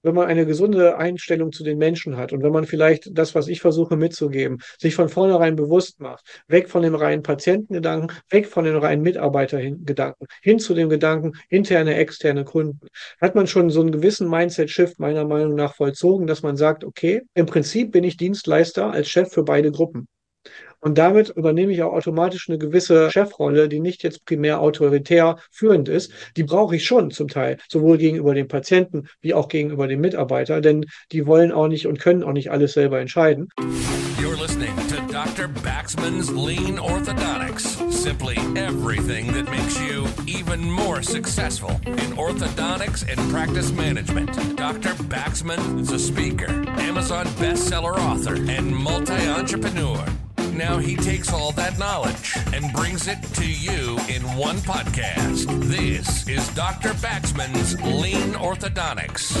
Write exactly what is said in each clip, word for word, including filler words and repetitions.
wenn man eine gesunde Einstellung zu den Menschen hat und wenn man vielleicht das, was ich versuche mitzugeben, sich von vornherein bewusst macht, weg von dem reinen Patientengedanken, weg von den reinen Mitarbeitergedanken, hin zu dem Gedanken interne, externe Kunden, hat man schon so einen gewissen Mindset-Shift meiner Meinung nach vollzogen, dass man sagt, okay, im Prinzip bin ich Dienstleister als Chef für beide Gruppen. Und damit übernehme ich auch automatisch eine gewisse Chefrolle, die nicht jetzt primär autoritär führend ist. Die brauche ich schon zum Teil, sowohl gegenüber dem Patienten wie auch gegenüber dem Mitarbeiter, denn die wollen auch nicht und können auch nicht alles selber entscheiden. You're listening to Doctor Baxman's Lean Orthodontics. Simply everything that makes you even more successful in orthodontics and practice management. Doctor Baxman is a speaker, Amazon bestseller author, and multi-entrepreneur. Now he takes all that knowledge and brings it to you in one podcast. This is Doctor Baxman's Lean Orthodontics.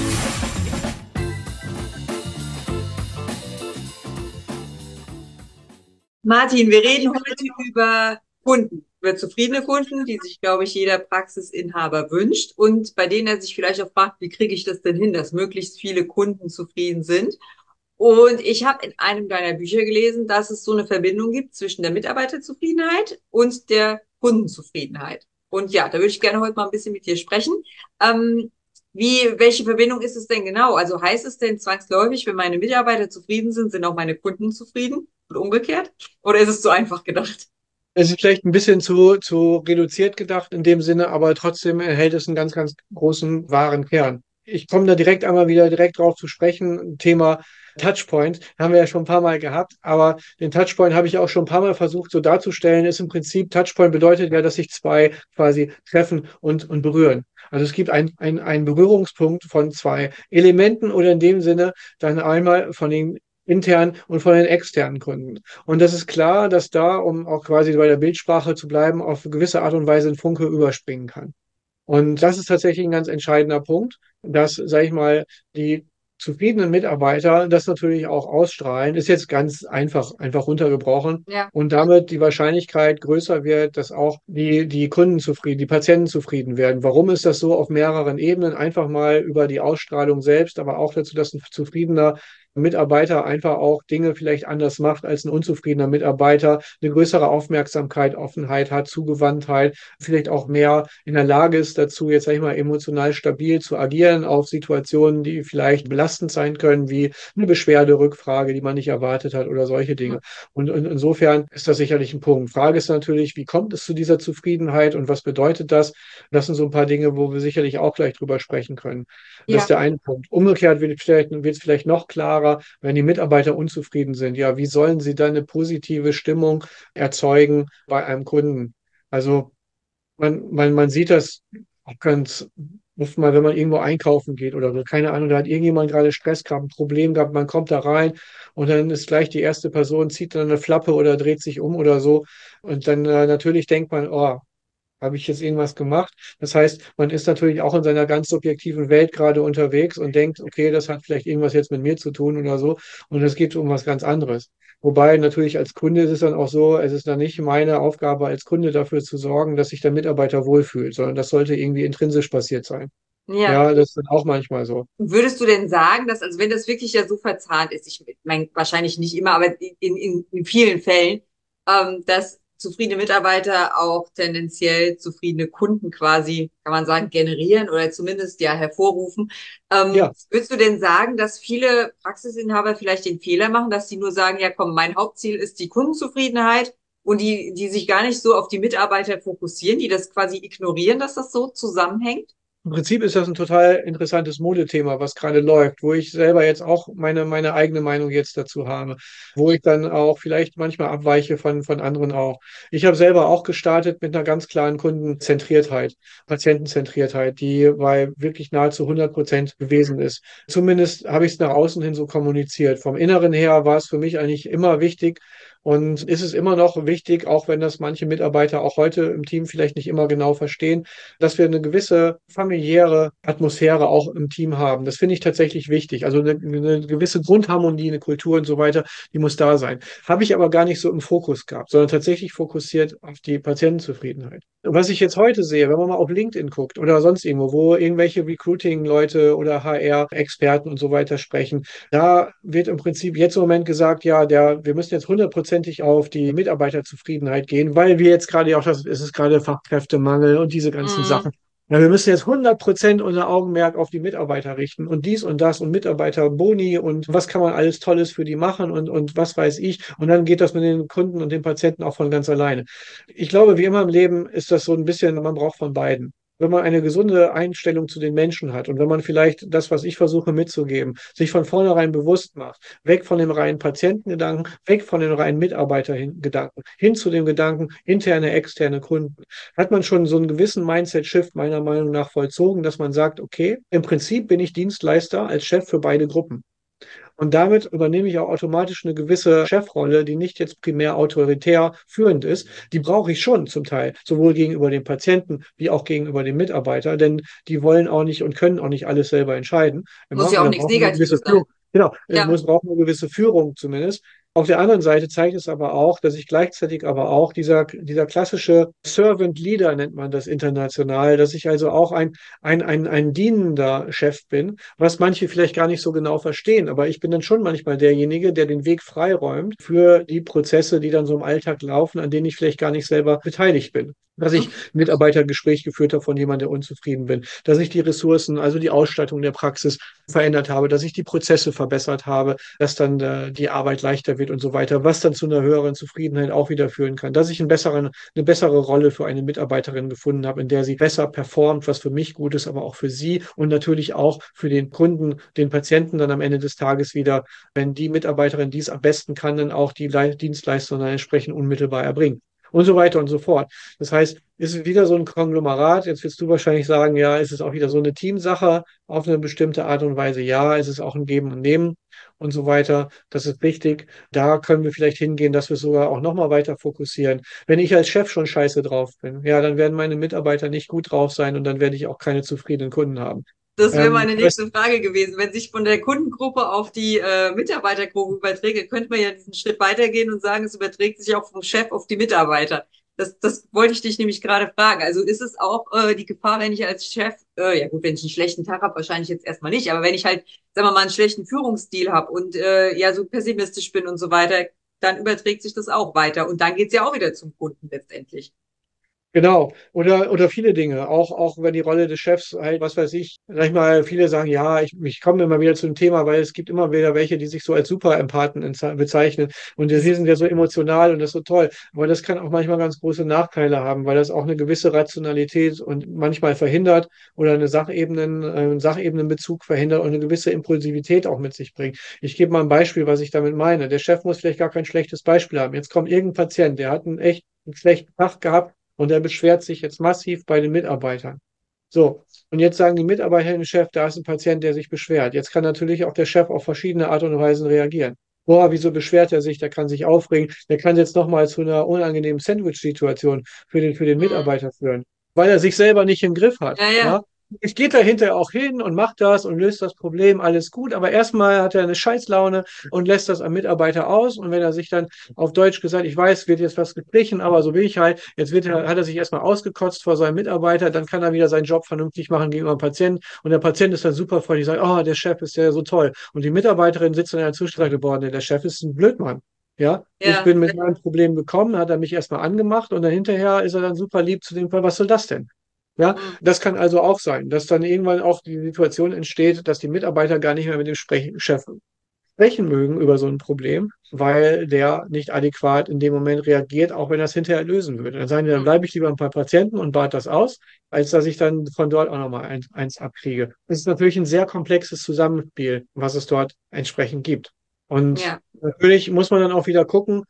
Martin, wir reden heute über Kunden, über zufriedene Kunden, die sich, glaube ich, jeder Praxisinhaber wünscht und bei denen er sich vielleicht auch fragt, wie kriege ich das denn hin, dass möglichst viele Kunden zufrieden sind. Und ich habe in einem deiner Bücher gelesen, dass es so eine Verbindung gibt zwischen der Mitarbeiterzufriedenheit und der Kundenzufriedenheit. Und ja, da würde ich gerne heute mal ein bisschen mit dir sprechen. Ähm, wie, welche Verbindung ist es denn genau? Also heißt es denn zwangsläufig, wenn meine Mitarbeiter zufrieden sind, sind auch meine Kunden zufrieden und umgekehrt? Oder ist es so einfach gedacht? Es ist vielleicht ein bisschen zu, zu reduziert gedacht in dem Sinne, aber trotzdem enthält es einen ganz, ganz großen wahren Kern. Ich komme da direkt einmal wieder direkt drauf zu sprechen. Thema Touchpoint haben wir ja schon ein paar Mal gehabt, aber den Touchpoint habe ich auch schon ein paar Mal versucht so darzustellen. Ist im Prinzip, Touchpoint bedeutet ja, dass sich zwei quasi treffen und, und berühren. Also es gibt ein, ein, einen Berührungspunkt von zwei Elementen oder in dem Sinne dann einmal von den internen und von den externen Kunden. Und das ist klar, dass da, um auch quasi bei der Bildsprache zu bleiben, auf eine gewisse Art und Weise ein Funke überspringen kann. Und das ist tatsächlich ein ganz entscheidender Punkt, dass, sage ich mal, die zufriedenen Mitarbeiter das natürlich auch ausstrahlen, ist jetzt ganz einfach, einfach runtergebrochen Ja. und damit die Wahrscheinlichkeit größer wird, dass auch die, die Kunden zufrieden, die Patienten zufrieden werden. Warum ist das so? Auf mehreren Ebenen, einfach mal über die Ausstrahlung selbst, aber auch dazu, dass ein zufriedener Mitarbeiter einfach auch Dinge vielleicht anders macht als ein unzufriedener Mitarbeiter, eine größere Aufmerksamkeit, Offenheit hat, Zugewandtheit, vielleicht auch mehr in der Lage ist dazu, jetzt sag ich mal, emotional stabil zu agieren auf Situationen, die vielleicht belastend sein können, wie eine Beschwerde, Rückfrage, die man nicht erwartet hat oder solche Dinge. Und, und insofern ist das sicherlich ein Punkt. Frage ist natürlich, wie kommt es zu dieser Zufriedenheit und was bedeutet das? Das sind so ein paar Dinge, wo wir sicherlich auch gleich drüber sprechen können. Das Ja. ist der eine Punkt. Umgekehrt wird es vielleicht, wird es vielleicht noch klarer, wenn die Mitarbeiter unzufrieden sind. Ja, wie sollen sie dann eine positive Stimmung erzeugen bei einem Kunden? Also man, man, man sieht das auch ganz oft mal, wenn man irgendwo einkaufen geht oder so. Keine Ahnung, da hat irgendjemand gerade Stress gehabt, ein Problem gehabt, man kommt da rein und dann ist gleich die erste Person, zieht dann eine Flappe oder dreht sich um oder so. Und dann äh, natürlich denkt man, oh, habe ich jetzt irgendwas gemacht? Das heißt, man ist natürlich auch in seiner ganz subjektiven Welt gerade unterwegs und denkt, okay, das hat vielleicht irgendwas jetzt mit mir zu tun oder so. Und es geht um was ganz anderes. Wobei natürlich als Kunde ist es dann auch so, es ist dann nicht meine Aufgabe als Kunde dafür zu sorgen, dass sich der Mitarbeiter wohlfühlt, sondern das sollte irgendwie intrinsisch passiert sein. Ja. Ja, das ist dann auch manchmal so. Würdest du denn sagen, dass, also wenn das wirklich ja so verzahnt ist, ich meine, wahrscheinlich nicht immer, aber in, in, in vielen Fällen, ähm, dass zufriedene Mitarbeiter auch tendenziell zufriedene Kunden quasi, kann man sagen, generieren oder zumindest ja hervorrufen. Ähm, Ja. würdest du denn sagen, dass viele Praxisinhaber vielleicht den Fehler machen, dass sie nur sagen, ja komm, mein Hauptziel ist die Kundenzufriedenheit und die, die sich gar nicht so auf die Mitarbeiter fokussieren, die das quasi ignorieren, dass das so zusammenhängt? Im Prinzip ist das ein total interessantes Modethema, was gerade läuft, wo ich selber jetzt auch meine, meine eigene Meinung jetzt dazu habe, wo ich dann auch vielleicht manchmal abweiche von, von anderen auch. Ich habe selber auch gestartet mit einer ganz klaren Kundenzentriertheit, Patientenzentriertheit, die bei wirklich nahezu hundert Prozent gewesen ist. Zumindest habe ich es nach außen hin so kommuniziert. Vom Inneren her war es für mich eigentlich immer wichtig, und ist es immer noch wichtig, auch wenn das manche Mitarbeiter auch heute im Team vielleicht nicht immer genau verstehen, dass wir eine gewisse familiäre Atmosphäre auch im Team haben. Das finde ich tatsächlich wichtig. Also eine, eine gewisse Grundharmonie, eine Kultur und so weiter, die muss da sein. Habe ich aber gar nicht so im Fokus gehabt, sondern tatsächlich fokussiert auf die Patientenzufriedenheit. Was ich jetzt heute sehe, wenn man mal auf LinkedIn guckt oder sonst irgendwo, wo irgendwelche Recruiting-Leute oder H R-Experten und so weiter sprechen, da wird im Prinzip jetzt im Moment gesagt, ja, der, wir müssen jetzt hundertprozentig auf die Mitarbeiterzufriedenheit gehen, weil wir jetzt gerade auch, das, es ist gerade Fachkräftemangel und diese ganzen Mhm. Sachen. Ja, wir müssen jetzt hundert Prozent unser Augenmerk auf die Mitarbeiter richten und dies und das und Mitarbeiterboni und was kann man alles Tolles für die machen und, und was weiß ich. Und dann geht das mit den Kunden und den Patienten auch von ganz alleine. Ich glaube, wie immer im Leben ist das so ein bisschen, man braucht von beiden. Wenn man eine gesunde Einstellung zu den Menschen hat und wenn man vielleicht das, was ich versuche mitzugeben, sich von vornherein bewusst macht, weg von dem reinen Patientengedanken, weg von den reinen Mitarbeitergedanken, hin zu dem Gedanken interne, externe Kunden, hat man schon so einen gewissen Mindset-Shift meiner Meinung nach vollzogen, dass man sagt, okay, im Prinzip bin ich Dienstleister als Chef für beide Gruppen. Und damit übernehme ich auch automatisch eine gewisse Chefrolle, die nicht jetzt primär autoritär führend ist. Die brauche ich schon zum Teil, sowohl gegenüber dem Patienten wie auch gegenüber dem Mitarbeiter, denn die wollen auch nicht und können auch nicht alles selber entscheiden. Muss Immer. ja Und auch da nichts brauchen wir eine gewisse Negatives sein. Führung. Genau, es Ja. muss brauchen eine gewisse Führung zumindest. Auf der anderen Seite zeigt es aber auch, dass ich gleichzeitig aber auch dieser, dieser klassische Servant Leader nennt man das international, dass ich also auch ein, ein, ein, ein dienender Chef bin, was manche vielleicht gar nicht so genau verstehen. Aber ich bin dann schon manchmal derjenige, der den Weg freiräumt für die Prozesse, die dann so im Alltag laufen, an denen ich vielleicht gar nicht selber beteiligt bin. Dass ich ein Mitarbeitergespräch geführt habe von jemandem, der unzufrieden bin, dass ich die Ressourcen, also die Ausstattung der Praxis verändert habe, dass ich die Prozesse verbessert habe, dass dann äh, die Arbeit leichter wird und so weiter, was dann zu einer höheren Zufriedenheit auch wieder führen kann, dass ich einen besseren, eine bessere Rolle für eine Mitarbeiterin gefunden habe, in der sie besser performt, was für mich gut ist, aber auch für sie und natürlich auch für den Kunden, den Patienten dann am Ende des Tages wieder, wenn die Mitarbeiterin dies am besten kann, dann auch die Le Dienstleistung dann entsprechend unmittelbar erbringen. Und so weiter und so fort. Das heißt, ist es wieder so ein Konglomerat. Jetzt wirst du wahrscheinlich sagen, ja, ist es auch wieder so eine Teamsache auf eine bestimmte Art und Weise. Ja, ist es auch ein Geben und Nehmen und so weiter. Das ist wichtig. Da können wir vielleicht hingehen, dass wir es sogar auch nochmal weiter fokussieren. Wenn ich als Chef schon scheiße drauf bin, ja, dann werden meine Mitarbeiter nicht gut drauf sein und dann werde ich auch keine zufriedenen Kunden haben. Das wäre Ähm, meine das, nächste Frage gewesen. Wenn sich von der Kundengruppe auf die äh, Mitarbeitergruppe überträgt, könnte man ja diesen Schritt weitergehen und sagen, es überträgt sich auch vom Chef auf die Mitarbeiter. Das, das wollte ich dich nämlich gerade fragen. Also ist es auch äh, die Gefahr, wenn ich als Chef, äh, ja gut, wenn ich einen schlechten Tag habe, wahrscheinlich jetzt erstmal nicht, aber wenn ich halt, sagen wir mal, einen schlechten Führungsstil habe und äh, ja so pessimistisch bin und so weiter, dann überträgt sich das auch weiter. Und dann geht's ja auch wieder zum Kunden letztendlich. Genau, oder, oder viele Dinge, auch, auch über die Rolle des Chefs, halt, was weiß ich, sag ich mal, viele sagen, ja, ich, ich komme immer wieder zu dem Thema, weil es gibt immer wieder welche, die sich so als Superempathen entze- bezeichnen und wir sind ja so emotional und das ist so toll, aber das kann auch manchmal ganz große Nachteile haben, weil das auch eine gewisse Rationalität und manchmal verhindert oder eine Sachebenen, äh, einen Sachebenenbezug verhindert und eine gewisse Impulsivität auch mit sich bringt. Ich gebe mal ein Beispiel, was ich damit meine. Der Chef muss vielleicht gar kein schlechtes Beispiel haben. Jetzt kommt irgendein Patient, der hat einen echt einen schlechten Tag gehabt, und er beschwert sich jetzt massiv bei den Mitarbeitern. So, und jetzt sagen die Mitarbeiter dem Chef, da ist ein Patient, der sich beschwert. Jetzt kann natürlich auch der Chef auf verschiedene Art und Weisen reagieren. Boah, wieso beschwert er sich? Der kann sich aufregen. Der kann jetzt nochmal zu einer unangenehmen Sandwich-Situation für den, für den Hm. Mitarbeiter führen, weil er sich selber nicht im Griff hat. Ja, ja. Ja? Ich gehe da hinterher auch hin und macht das und löst das Problem, alles gut. Aber erstmal hat er eine Scheißlaune und lässt das am Mitarbeiter aus. Und wenn er sich dann auf Deutsch gesagt, ich weiß, wird jetzt was gestrichen, aber so will ich halt, jetzt wird er, hat er sich erstmal ausgekotzt vor seinem Mitarbeiter, dann kann er wieder seinen Job vernünftig machen gegenüber dem Patienten. Und der Patient ist dann super voll, die sagt, oh, der Chef ist ja so toll. Und die Mitarbeiterin sitzt dann dazwischen und sagt, boah, nee, der Chef ist ein Blödmann. Ja, ich Ja, bin mit meinem Problem gekommen, hat er mich erstmal angemacht und dann hinterher ist er dann super lieb zu dem Fall, was soll das denn? Ja, hm. das kann also auch sein, dass dann irgendwann auch die Situation entsteht, dass die Mitarbeiter gar nicht mehr mit dem Sprech Chef sprechen mögen über so ein Problem, weil der nicht adäquat in dem Moment reagiert, auch wenn er es hinterher lösen würde. Dann sagen die, dann Hm. bleibe ich lieber ein paar Patienten und bade das aus, als dass ich dann von dort auch nochmal eins, eins abkriege. Es ist natürlich ein sehr komplexes Zusammenspiel, was es dort entsprechend gibt. Und Ja. natürlich muss man dann auch wieder gucken,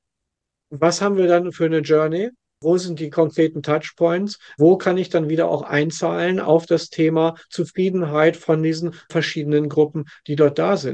was haben wir dann für eine Journey? Wo sind die konkreten Touchpoints? Wo kann ich dann wieder auch einzahlen auf das Thema Zufriedenheit von diesen verschiedenen Gruppen, die dort da sind?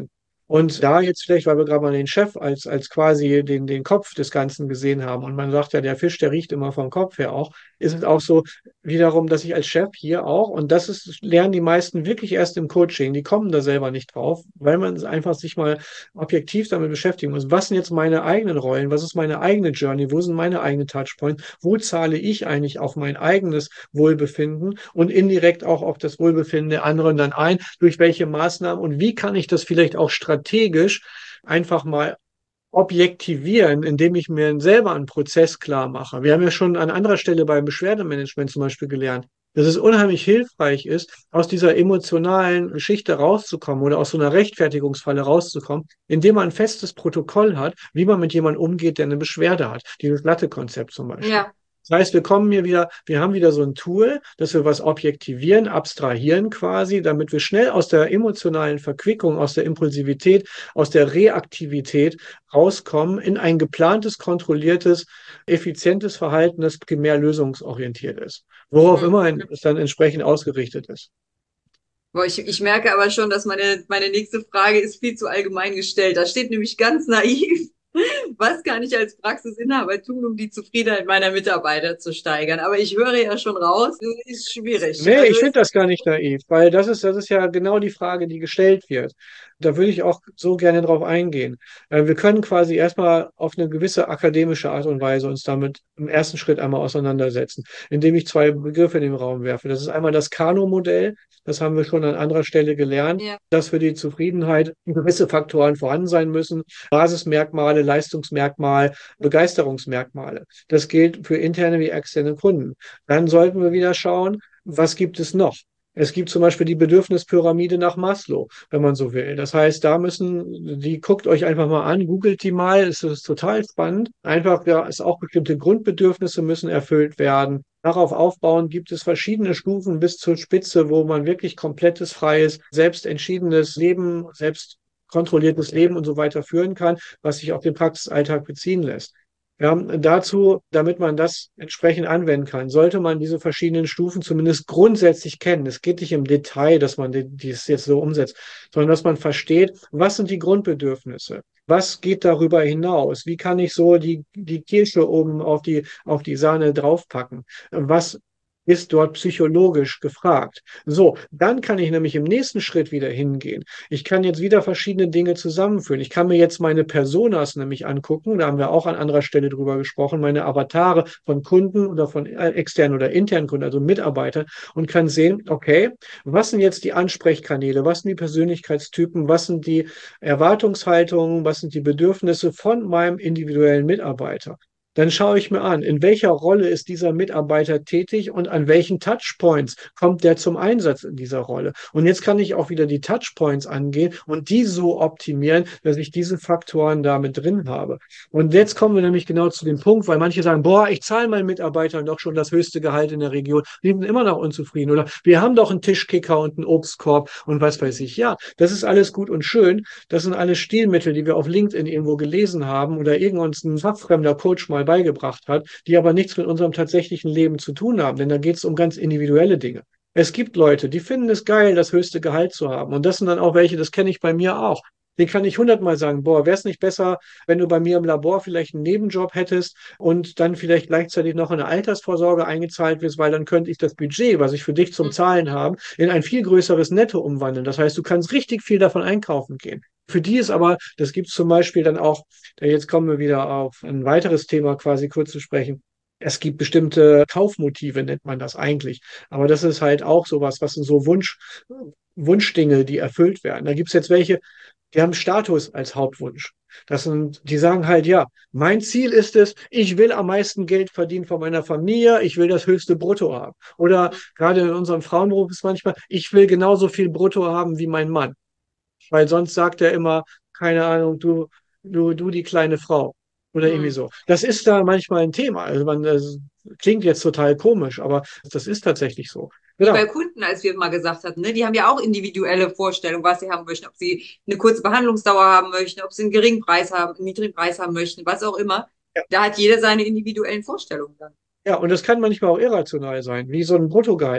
Und da jetzt vielleicht, weil wir gerade mal den Chef als, als quasi den, den Kopf des Ganzen gesehen haben und man sagt ja, der Fisch, der riecht immer vom Kopf her auch, ist es auch so wiederum, dass ich als Chef hier auch, und das ist, lernen die meisten wirklich erst im Coaching, die kommen da selber nicht drauf, weil man einfach sich mal objektiv damit beschäftigen muss. Was sind jetzt meine eigenen Rollen? Was ist meine eigene Journey? Wo sind meine eigenen Touchpoints? Wo zahle ich eigentlich auf mein eigenes Wohlbefinden und indirekt auch auf das Wohlbefinden der anderen dann ein? Durch welche Maßnahmen und wie kann ich das vielleicht auch strategisch einfach mal objektivieren, indem ich mir selber einen Prozess klar mache. Wir haben ja schon an anderer Stelle beim Beschwerdemanagement zum Beispiel gelernt, dass es unheimlich hilfreich ist, aus dieser emotionalen Geschichte rauszukommen oder aus so einer Rechtfertigungsfalle rauszukommen, indem man ein festes Protokoll hat, wie man mit jemandem umgeht, der eine Beschwerde hat. Dieses Latte-Konzept zum Beispiel. Ja. Das heißt, wir kommen hier wieder, wir haben wieder so ein Tool, dass wir was objektivieren, abstrahieren quasi, damit wir schnell aus der emotionalen Verquickung, aus der Impulsivität, aus der Reaktivität rauskommen in ein geplantes, kontrolliertes, effizientes Verhalten, das mehr lösungsorientiert ist. Worauf Mhm. immer es dann entsprechend ausgerichtet ist. Boah, ich, ich merke aber schon, dass meine, meine nächste Frage ist viel zu allgemein gestellt. Da steht nämlich ganz naiv: Was kann ich als Praxisinhaber tun, um die Zufriedenheit meiner Mitarbeiter zu steigern? Aber ich höre ja schon raus, das ist schwierig. Nee, Also ich finde ist, das gar nicht naiv, weil das ist, das ist ja genau die Frage, die gestellt wird. Da würde ich auch so gerne drauf eingehen. Äh, Wir können quasi erstmal auf eine gewisse akademische Art und Weise uns damit im ersten Schritt einmal auseinandersetzen, indem ich zwei Begriffe in den Raum werfe. Das ist einmal das Kano-Modell. Das haben wir schon an anderer Stelle gelernt, ja. dass für die Zufriedenheit gewisse Faktoren vorhanden sein müssen. Basismerkmale, Leistungsmerkmale, Begeisterungsmerkmale. Das gilt für interne wie externe Kunden. Dann sollten wir wieder schauen, was gibt es noch? Es gibt zum Beispiel die Bedürfnispyramide nach Maslow, wenn man so will. Das heißt, da müssen, die guckt euch einfach mal an, googelt die mal, es ist total spannend. Einfach, ja, es auch bestimmte Grundbedürfnisse müssen erfüllt werden. Darauf aufbauen gibt es verschiedene Stufen bis zur Spitze, wo man wirklich komplettes, freies, selbstentschiedenes Leben, selbst kontrolliertes Leben und so weiter führen kann, was sich auf den Praxisalltag beziehen lässt. Ja, dazu, damit man das entsprechend anwenden kann, sollte man diese verschiedenen Stufen zumindest grundsätzlich kennen. Es geht nicht im Detail, dass man dies jetzt so umsetzt, sondern dass man versteht, was sind die Grundbedürfnisse? Was geht darüber hinaus? Wie kann ich so die, die Kirsche oben auf die, auf die Sahne draufpacken? Was ist dort psychologisch gefragt? So, dann kann ich nämlich im nächsten Schritt wieder hingehen. Ich kann jetzt wieder verschiedene Dinge zusammenführen. Ich kann mir jetzt meine Personas nämlich angucken. Da haben wir auch an anderer Stelle drüber gesprochen. Meine Avatare von Kunden oder von externen oder internen Kunden, also Mitarbeitern, und kann sehen, okay, was sind jetzt die Ansprechkanäle? Was sind die Persönlichkeitstypen? Was sind die Erwartungshaltungen? Was sind die Bedürfnisse von meinem individuellen Mitarbeiter? Dann schaue ich mir an, in welcher Rolle ist dieser Mitarbeiter tätig und an welchen Touchpoints kommt der zum Einsatz in dieser Rolle. Und jetzt kann ich auch wieder die Touchpoints angehen und die so optimieren, dass ich diese Faktoren da mit drin habe. Und jetzt kommen wir nämlich genau zu dem Punkt, weil manche sagen, boah, ich zahle meinen Mitarbeitern doch schon das höchste Gehalt in der Region. Die sind immer noch unzufrieden. Oder wir haben doch einen Tischkicker und einen Obstkorb und was weiß ich. Ja, das ist alles gut und schön. Das sind alles Stilmittel, die wir auf LinkedIn irgendwo gelesen haben oder irgendein fachfremder Coach mal beigebracht hat, die aber nichts mit unserem tatsächlichen Leben zu tun haben, denn da geht es um ganz individuelle Dinge. Es gibt Leute, die finden es geil, das höchste Gehalt zu haben. Und das sind dann auch welche, das kenne ich bei mir auch. Den kann ich hundertmal sagen, boah, wäre es nicht besser, wenn du bei mir im Labor vielleicht einen Nebenjob hättest und dann vielleicht gleichzeitig noch in eine Altersvorsorge eingezahlt wirst, weil dann könnte ich das Budget, was ich für dich zum Zahlen habe, in ein viel größeres Netto umwandeln. Das heißt, du kannst richtig viel davon einkaufen gehen. Für die ist aber, das gibt es zum Beispiel dann auch, jetzt kommen wir wieder auf ein weiteres Thema quasi kurz zu sprechen. Es gibt bestimmte Kaufmotive, nennt man das eigentlich. Aber das ist halt auch sowas, was sind so Wunsch, Wunschdinge, die erfüllt werden. Da gibt es jetzt welche, die haben Status als Hauptwunsch. Das sind, die sagen halt, ja, mein Ziel ist es, ich will am meisten Geld verdienen von meiner Familie, ich will das höchste Brutto haben. Oder gerade in unserem Frauenberuf ist manchmal, ich will genauso viel Brutto haben wie mein Mann. Weil sonst sagt er immer, keine Ahnung, du, du, du die kleine Frau. Oder irgendwie Hm. so. Das ist da manchmal ein Thema. Also man, das klingt jetzt total komisch, aber das ist tatsächlich so. Wie Genau. bei Kunden, als wir mal gesagt hatten, ne? Die haben ja auch individuelle Vorstellungen, was sie haben möchten, ob sie eine kurze Behandlungsdauer haben möchten, ob sie einen geringen Preis haben, einen niedrigen Preis haben möchten, was auch immer. Ja. Da hat jeder seine individuellen Vorstellungen dann. Ja, und das kann manchmal auch irrational sein, wie so ein Bruttogehalt.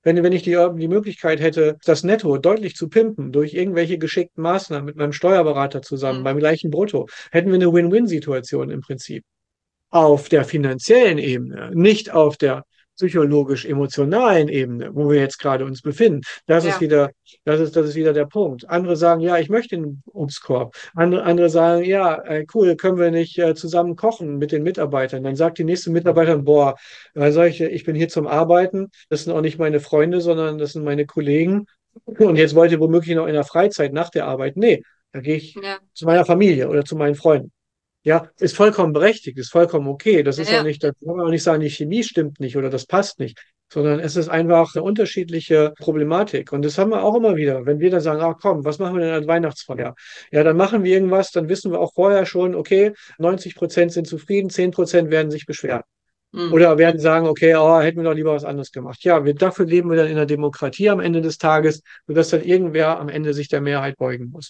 Wenn, wenn ich die, die Möglichkeit hätte, das Netto deutlich zu pimpen durch irgendwelche geschickten Maßnahmen mit meinem Steuerberater zusammen Mhm. beim gleichen Brutto, hätten wir eine Win-Win-Situation im Prinzip. Auf der finanziellen Ebene, nicht auf der psychologisch-emotionalen Ebene, wo wir jetzt gerade uns befinden. Das ist Ja, wieder, das ist, das ist wieder der Punkt. Andere sagen, ja, ich möchte einen Obstkorb. Andere, andere sagen, ja, äh, cool, können wir nicht äh, zusammen kochen mit den Mitarbeitern? Dann sagt die nächste Mitarbeiterin, boah, äh, sag ich, ich bin hier zum Arbeiten. Das sind auch nicht meine Freunde, sondern das sind meine Kollegen. Und jetzt wollt ihr womöglich noch in der Freizeit nach der Arbeit. Nee, da gehe ich ja, zu meiner Familie oder zu meinen Freunden. Ja, ist vollkommen berechtigt, ist vollkommen okay. Das ist auch ja, nicht, da kann man auch nicht sagen, die Chemie stimmt nicht oder das passt nicht, sondern es ist einfach eine unterschiedliche Problematik. Und das haben wir auch immer wieder. Wenn wir dann sagen, ach komm, was machen wir denn als Weihnachtsfeier? Ja, dann machen wir irgendwas, dann wissen wir auch vorher schon, okay, neunzig Prozent sind zufrieden, zehn Prozent werden sich beschweren. mhm. Oder werden sagen, okay, oh, hätten wir doch lieber was anderes gemacht. Ja, wir, dafür leben wir dann in der Demokratie am Ende des Tages, sodass dann irgendwer am Ende sich der Mehrheit beugen muss.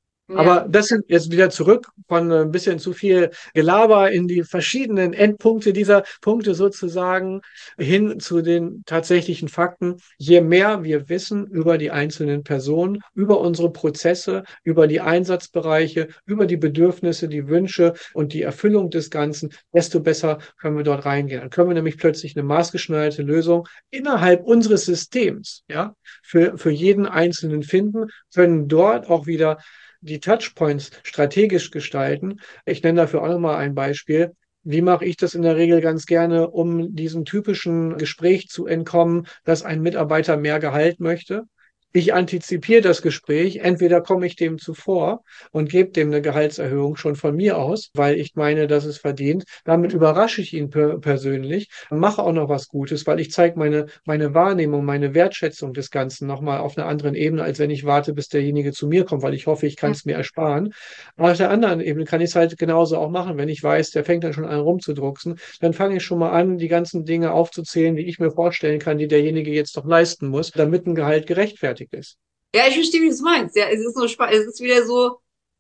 Ja. Aber das sind jetzt wieder zurück von ein bisschen zu viel Gelaber in die verschiedenen Endpunkte dieser Punkte sozusagen hin zu den tatsächlichen Fakten. Je mehr wir wissen über die einzelnen Personen, über unsere Prozesse, über die Einsatzbereiche, über die Bedürfnisse, die Wünsche und die Erfüllung des Ganzen, desto besser können wir dort reingehen. Dann können wir nämlich plötzlich eine maßgeschneiderte Lösung innerhalb unseres Systems, ja, für, für jeden Einzelnen finden, können dort auch wieder die Touchpoints strategisch gestalten. Ich nenne dafür auch nochmal ein Beispiel. Wie mache ich das in der Regel ganz gerne, um diesem typischen Gespräch zu entkommen, dass ein Mitarbeiter mehr Gehalt möchte? Ich antizipiere das Gespräch. Entweder komme ich dem zuvor und gebe dem eine Gehaltserhöhung schon von mir aus, weil ich meine, dass es verdient. Damit überrasche ich ihn per persönlich, mache auch noch was Gutes, weil ich zeige meine, meine Wahrnehmung, meine Wertschätzung des Ganzen nochmal auf einer anderen Ebene, als wenn ich warte, bis derjenige zu mir kommt, weil ich hoffe, ich kann es mir ersparen. Aber auf der anderen Ebene kann ich es halt genauso auch machen, wenn ich weiß, der fängt dann schon an rumzudrucksen, dann fange ich schon mal an, die ganzen Dinge aufzuzählen, die ich mir vorstellen kann, die derjenige jetzt noch leisten muss, damit ein Gehalt gerechtfertigt ist. Ja, ich verstehe, wie du es meinst. Ja, es ist so spannend. Es ist wieder so,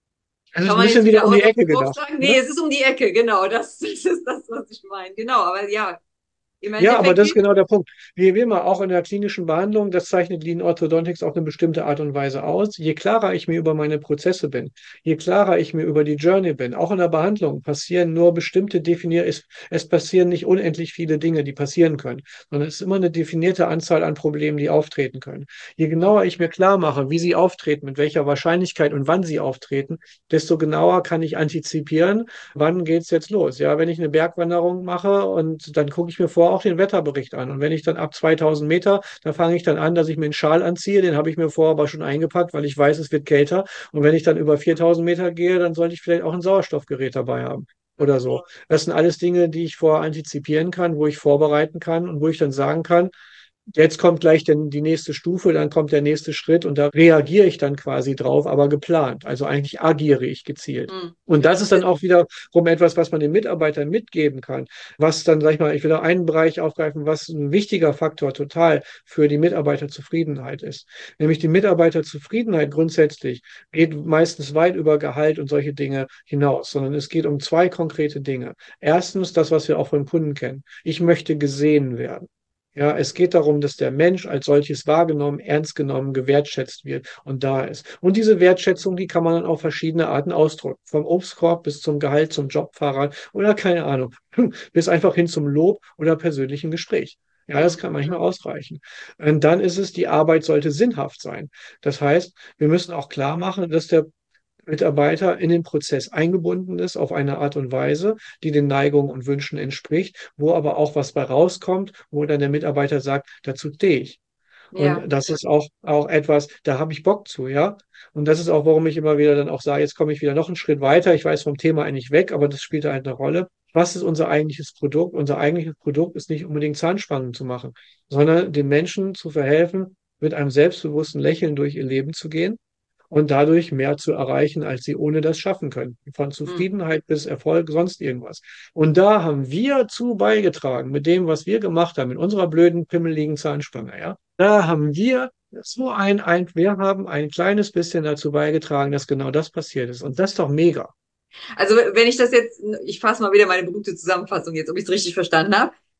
Es ist kann ein man jetzt bisschen wieder wieder um out die of the Ecke box gedacht. sagen? Nee, Ne? es ist um die Ecke, genau. Das, das ist das, was ich meine. Genau, aber ja, im Ja, aber Endeffekt das ist geht. genau der Punkt. Wie wie immer, auch in der klinischen Behandlung, das zeichnet Lean Orthodontics auf eine bestimmte Art und Weise aus. Je klarer ich mir über meine Prozesse bin, je klarer ich mir über die Journey bin, auch in der Behandlung passieren nur bestimmte definier, es, es passieren nicht unendlich viele Dinge, die passieren können, sondern es ist immer eine definierte Anzahl an Problemen, die auftreten können. Je genauer ich mir klar mache, wie sie auftreten, mit welcher Wahrscheinlichkeit und wann sie auftreten, desto genauer kann ich antizipieren, wann geht's jetzt los. Ja, wenn ich eine Bergwanderung mache und dann gucke ich mir vorher auch den Wetterbericht an. Und wenn ich dann ab zweitausend Meter, da fange ich dann an, dass ich mir einen Schal anziehe. Den habe ich mir vorher aber schon eingepackt, weil ich weiß, es wird kälter. Und wenn ich dann über viertausend Meter gehe, dann sollte ich vielleicht auch ein Sauerstoffgerät dabei haben oder so. Das sind alles Dinge, die ich vorher antizipieren kann, wo ich vorbereiten kann und wo ich dann sagen kann, jetzt kommt gleich denn die nächste Stufe, dann kommt der nächste Schritt und da reagiere ich dann quasi drauf, aber geplant. Also eigentlich agiere ich gezielt. Hm. Und das ist dann auch wiederum etwas, was man den Mitarbeitern mitgeben kann. Was dann, sag ich mal, ich will da einen Bereich aufgreifen, was ein wichtiger Faktor total für die Mitarbeiterzufriedenheit ist. Nämlich die Mitarbeiterzufriedenheit grundsätzlich geht meistens weit über Gehalt und solche Dinge hinaus, sondern es geht um zwei konkrete Dinge. Erstens, das, was wir auch vom Kunden kennen. Ich möchte gesehen werden. Ja, es geht darum, dass der Mensch als solches wahrgenommen, ernst genommen, gewertschätzt wird und da ist. Und diese Wertschätzung, die kann man dann auf verschiedene Arten ausdrücken. Vom Obstkorb bis zum Gehalt, zum Jobfahrrad oder keine Ahnung, bis einfach hin zum Lob oder persönlichen Gespräch. Ja, das kann manchmal ausreichen. Und dann ist es, die Arbeit sollte sinnhaft sein. Das heißt, wir müssen auch klar machen, dass der Mitarbeiter in den Prozess eingebunden ist auf eine Art und Weise, die den Neigungen und Wünschen entspricht, wo aber auch was bei rauskommt, wo dann der Mitarbeiter sagt, dazu stehe ich. Ja, Und das ist auch, auch etwas, da habe ich Bock zu, ja. Und das ist auch, warum ich immer wieder dann auch sage, jetzt komme ich wieder noch einen Schritt weiter. Ich weiß vom Thema eigentlich weg, aber das spielt halt eine Rolle. Was ist unser eigentliches Produkt? Unser eigentliches Produkt ist nicht unbedingt Zahnspangen zu machen, sondern den Menschen zu verhelfen, mit einem selbstbewussten Lächeln durch ihr Leben zu gehen und dadurch mehr zu erreichen, als sie ohne das schaffen können. Von hm. Zufriedenheit bis Erfolg, sonst irgendwas. Und da haben wir zu beigetragen mit dem, was wir gemacht haben, mit unserer blöden, pimmeligen Zahnspange, ja. Da haben wir so ein, ein, wir haben ein kleines bisschen dazu beigetragen, dass genau das passiert ist. Und das ist doch mega. Also wenn ich das jetzt, ich fasse mal wieder meine berühmte Zusammenfassung jetzt, ob ich es richtig verstanden habe.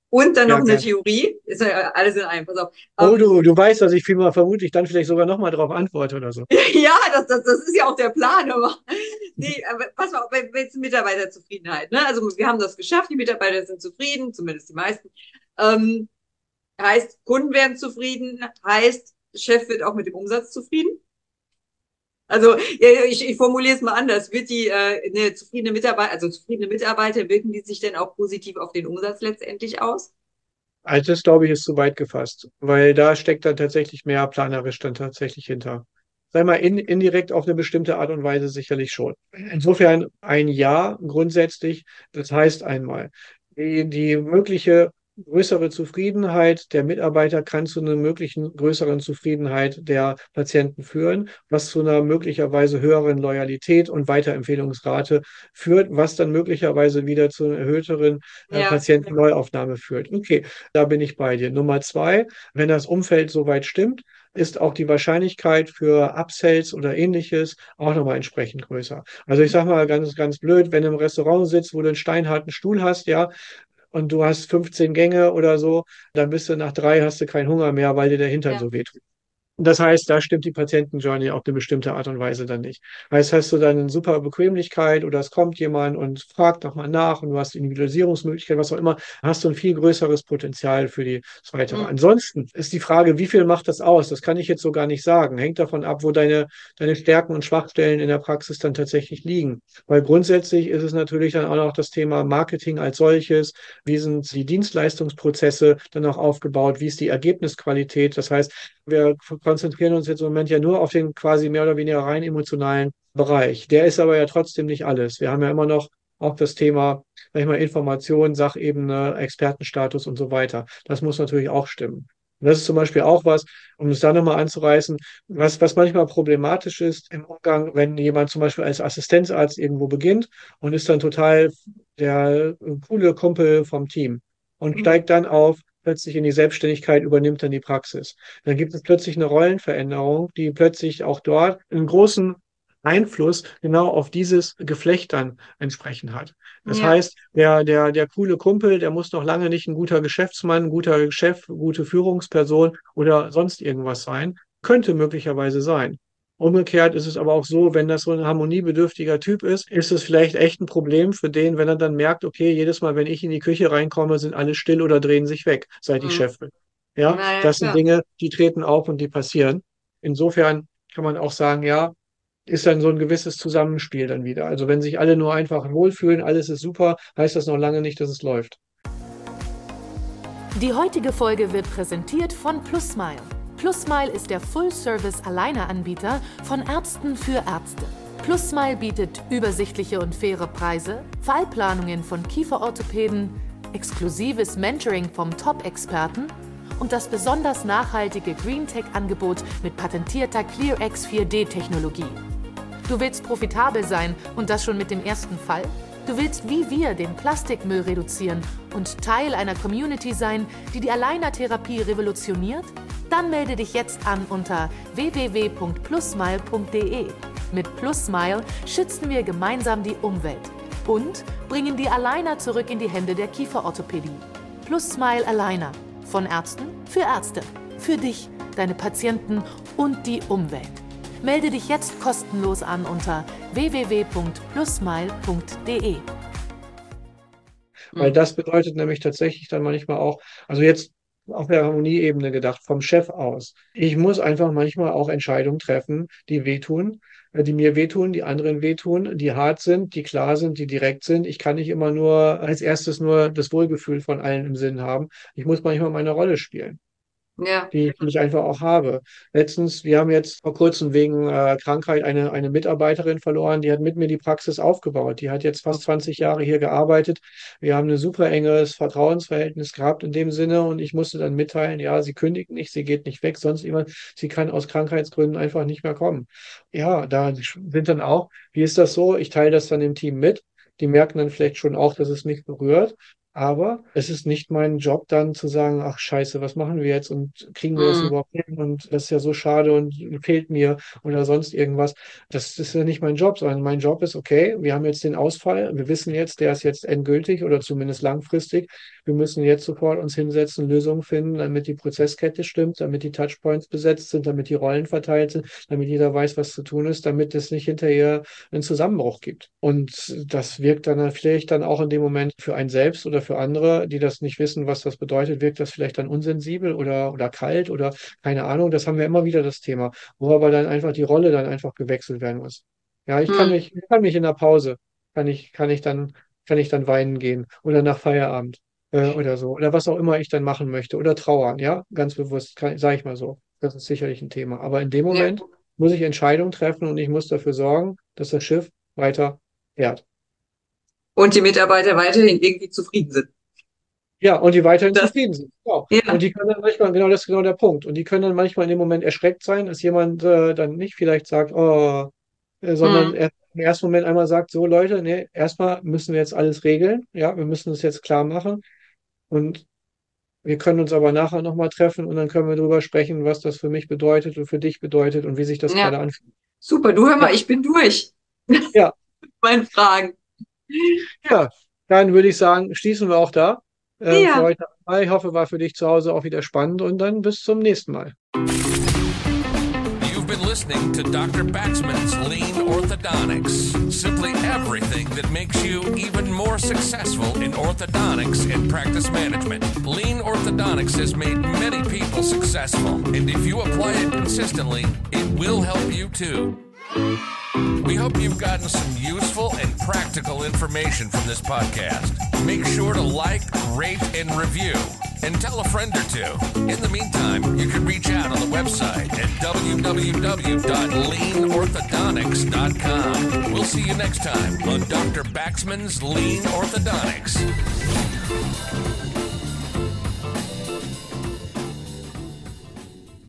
und dann noch Ja, eine gern. Theorie. Ist ja alles in einem, pass auf. Oh, Ähm, du, du weißt, dass ich vielmal vermutlich dann vielleicht sogar nochmal darauf antworte oder so. ja, das, das, das ist ja auch der Plan, aber nee, aber pass mal auf, wenn wenn jetzt Mitarbeiterzufriedenheit, ne? Also wir haben das geschafft, die Mitarbeiter sind zufrieden, zumindest die meisten. Ähm, heißt, Kunden werden zufrieden, heißt, Chef wird auch mit dem Umsatz zufrieden. Also ja, ich, ich formuliere es mal anders. Wird die äh, eine zufriedene Mitarbeiter, also zufriedene Mitarbeiter, wirken die sich denn auch positiv auf den Umsatz letztendlich aus? Also das, glaube ich, ist zu weit gefasst, weil da steckt dann tatsächlich mehr planerisch dann tatsächlich hinter. Sei mal, in, indirekt auf eine bestimmte Art und Weise sicherlich schon. Insofern ein Ja grundsätzlich, das heißt einmal, die, die mögliche größere Zufriedenheit der Mitarbeiter kann zu einer möglichen größeren Zufriedenheit der Patienten führen, was zu einer möglicherweise höheren Loyalität und Weiterempfehlungsrate führt, was dann möglicherweise wieder zu einer erhöhteren äh, Ja, Patientenneuaufnahme führt. Okay, da bin ich bei dir. Nummer zwei, wenn das Umfeld soweit stimmt, ist auch die Wahrscheinlichkeit für Upsells oder ähnliches auch nochmal entsprechend größer. Also ich sage mal ganz, ganz blöd, wenn du im Restaurant sitzt, wo du einen steinharten Stuhl hast, ja, und du hast fünfzehn Gänge oder so, dann bist du nach drei, hast du keinen Hunger mehr, weil dir der Hintern ja. so wehtut. Das heißt, da stimmt die Patientenjourney auf eine bestimmte Art und Weise dann nicht. Heißt, hast du dann eine super Bequemlichkeit oder es kommt jemand und fragt nochmal nach und du hast Individualisierungsmöglichkeit, was auch immer, hast du ein viel größeres Potenzial für die Weitere. Hm. Ansonsten ist die Frage, wie viel macht das aus? Das kann ich jetzt so gar nicht sagen. Hängt davon ab, wo deine, deine Stärken und Schwachstellen in der Praxis dann tatsächlich liegen. Weil grundsätzlich ist es natürlich dann auch noch das Thema Marketing als solches. Wie sind die Dienstleistungsprozesse dann auch aufgebaut? Wie ist die Ergebnisqualität? Das heißt, wir konzentrieren uns jetzt im Moment ja nur auf den quasi mehr oder weniger rein emotionalen Bereich. Der ist aber ja trotzdem nicht alles. Wir haben ja immer noch auch das Thema, sag ich mal, Information, Sachebene, Expertenstatus und so weiter. Das muss natürlich auch stimmen. Und das ist zum Beispiel auch was, um es da nochmal anzureißen, was, was manchmal problematisch ist im Umgang, wenn jemand zum Beispiel als Assistenzarzt irgendwo beginnt und ist dann total der coole Kumpel vom Team und Hm. steigt dann auf, plötzlich in die Selbstständigkeit, übernimmt dann die Praxis. Dann gibt es plötzlich eine Rollenveränderung, die plötzlich auch dort einen großen Einfluss genau auf dieses Geflecht dann entsprechend hat. Das Ja. heißt, der, der, der coole Kumpel, der muss noch lange nicht ein guter Geschäftsmann, ein guter Chef, gute Führungsperson oder sonst irgendwas sein. Könnte möglicherweise sein. Umgekehrt ist es aber auch so, wenn das so ein harmoniebedürftiger Typ ist, ist es vielleicht echt ein Problem für den, wenn er dann merkt, okay, jedes Mal, wenn ich in die Küche reinkomme, sind alle still oder drehen sich weg, seit ich Hm. Chef bin. Ja, Na ja, das sind klar. Dinge, die treten auf und die passieren. Insofern kann man auch sagen, ja, ist dann so ein gewisses Zusammenspiel dann wieder. Also wenn sich alle nur einfach wohlfühlen, alles ist super, heißt das noch lange nicht, dass es läuft. Die heutige Folge wird präsentiert von PlusSmile. PlusSmile ist der Full-Service-Alleineanbieter von Ärzten für Ärzte. PlusSmile bietet übersichtliche und faire Preise, Fallplanungen von Kieferorthopäden, exklusives Mentoring vom Top-Experten und das besonders nachhaltige GreenTech-Angebot mit patentierter ClearX vier D Technologie. Du willst profitabel sein und das schon mit dem ersten Fall? Du willst wie wir den Plastikmüll reduzieren und Teil einer Community sein, die die Alleinertherapie revolutioniert? Dann melde dich jetzt an unter w w w punkt plusmile punkt d e. Mit PlusSmile schützen wir gemeinsam die Umwelt und bringen die Aligner zurück in die Hände der Kieferorthopädie. PlusSmile Aligner. Von Ärzten für Ärzte. Für dich, deine Patienten und die Umwelt. Melde dich jetzt kostenlos an unter w w w punkt plusmile punkt d e. Weil das bedeutet nämlich tatsächlich dann manchmal auch, also jetzt auf der Harmonieebene gedacht, vom Chef aus. Ich muss einfach manchmal auch Entscheidungen treffen, die wehtun, äh, die mir wehtun, die anderen wehtun, die hart sind, die klar sind, die direkt sind. Ich kann nicht immer nur als erstes nur das Wohlgefühl von allen im Sinn haben. Ich muss manchmal meine Rolle spielen, Ja. die ich einfach auch habe. Letztens, wir haben jetzt vor kurzem wegen äh, Krankheit eine, eine Mitarbeiterin verloren, die hat mit mir die Praxis aufgebaut. Die hat jetzt fast zwanzig Jahre hier gearbeitet. Wir haben ein super enges Vertrauensverhältnis gehabt in dem Sinne und ich musste dann mitteilen, ja, sie kündigt nicht, sie geht nicht weg, sonst jemand, sie kann aus Krankheitsgründen einfach nicht mehr kommen. Ja, da sind dann auch, wie ist das so? Ich teile das dann im Team mit. Die merken dann vielleicht schon auch, dass es mich berührt. Aber es ist nicht mein Job dann zu sagen, ach Scheiße, was machen wir jetzt und kriegen wir das Mhm. überhaupt hin und das ist ja so schade und fehlt mir oder sonst irgendwas. Das ist ja nicht mein Job, sondern mein Job ist, okay, wir haben jetzt den Ausfall, wir wissen jetzt, der ist jetzt endgültig oder zumindest langfristig. Wir müssen jetzt sofort uns hinsetzen, Lösungen finden, damit die Prozesskette stimmt, damit die Touchpoints besetzt sind, damit die Rollen verteilt sind, damit jeder weiß, was zu tun ist, damit es nicht hinterher einen Zusammenbruch gibt. Und das wirkt dann vielleicht dann auch in dem Moment für einen selbst oder für andere, die das nicht wissen, was das bedeutet, wirkt das vielleicht dann unsensibel oder, oder kalt oder keine Ahnung. Das haben wir immer wieder das Thema, wo aber dann einfach die Rolle dann einfach gewechselt werden muss. Ja, ich kann Mhm. mich, ich kann mich in der Pause, kann ich, kann ich dann, kann ich dann weinen gehen oder nach Feierabend äh, oder so oder was auch immer ich dann machen möchte oder trauern, ja, ganz bewusst, sage ich mal so. Das ist sicherlich ein Thema. Aber in dem Ja. Moment muss ich Entscheidungen treffen und ich muss dafür sorgen, dass das Schiff weiter fährt. Und die Mitarbeiter weiterhin irgendwie zufrieden sind. Ja, und die weiterhin Das, zufrieden sind. Genau. ja. Und die können dann manchmal, genau das ist genau der Punkt. Und die können dann manchmal in dem Moment erschreckt sein, dass jemand äh, dann nicht vielleicht sagt, oh, äh, sondern Mhm. er im ersten Moment einmal sagt, so Leute, nee, erstmal müssen wir jetzt alles regeln. Ja, wir müssen es jetzt klar machen. Und wir können uns aber nachher nochmal treffen und dann können wir darüber sprechen, was das für mich bedeutet und für dich bedeutet und wie sich das Ja. gerade anfühlt. Super, du hör mal, Ja, ich bin durch ja, mit meinen Fragen. ja. Dann würde ich sagen, schließen wir auch da äh, für Ja. heute. Ich hoffe, war für dich zu Hause auch wieder spannend und dann bis zum nächsten Mal. You've been listening to Doctor Baxman's Lean Orthodontics. Simply everything that makes you even more successful in orthodontics and practice management. Lean Orthodontics has made many people successful, and if you apply it consistently, it will help you too. We hope you've gotten some useful and practical information from this podcast. Make sure to like, rate, and review, and tell a friend or two. In the meantime, you can reach out on the website at w w w dot lean orthodontics dot com. We'll see you next time on Doctor Baxman's Lean Orthodontics.